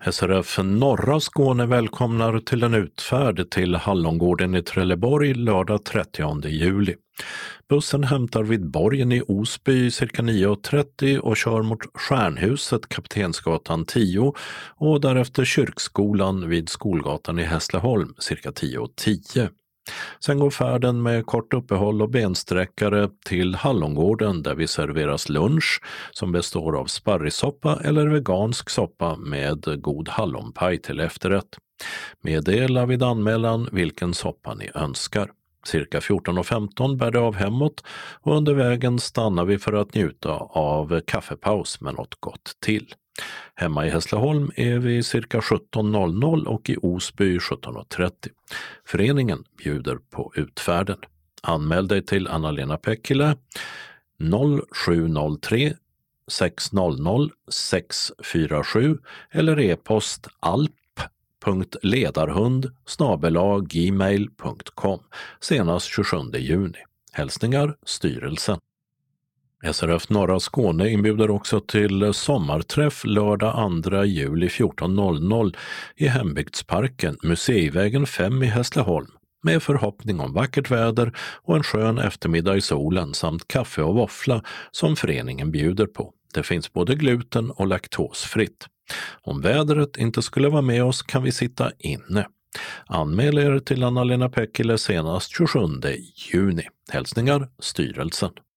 SRF Norra Skåne välkomnar till en utfärd till Hallongården i Trelleborg lördag 30 juli. Bussen hämtar vid Borgen i Osby cirka 9.30 och kör mot Stjärnhuset, Kaptensgatan 10 och därefter Kyrkskolan vid Skolgatan i Hässleholm cirka 10.10. Sen går färden med kort uppehåll och bensträckare till Hallongården där vi serveras lunch som består av sparrissoppa eller vegansk soppa med god hallonpaj till efterrätt. Meddela vid anmälan vilken soppa ni önskar. Cirka 14.15 bär det av hemåt och under vägen stannar vi för att njuta av kaffepaus med något gott till. Hemma i Hässleholm är vi cirka 17.00 och i Osby 17.30. Föreningen bjuder på utfärden. Anmäl dig till Anna-Lena Pekkilä 0703 600 647 eller e-post alp.ledarhund@gmail.com senast 27 juni. Hälsningar styrelsen. SRF Norra Skåne inbjuder också till sommarträff lördag 2 juli 14.00 i Hembygdsparken, Museivägen 5 i Hässleholm, med förhoppning om vackert väder och en skön eftermiddag i solen samt kaffe och våffla som föreningen bjuder på. Det finns både gluten och laktosfritt. Om vädret inte skulle vara med oss kan vi sitta inne. Anmäl er till Anna-Lena Pekkilä senast 27 juni. Hälsningar styrelsen.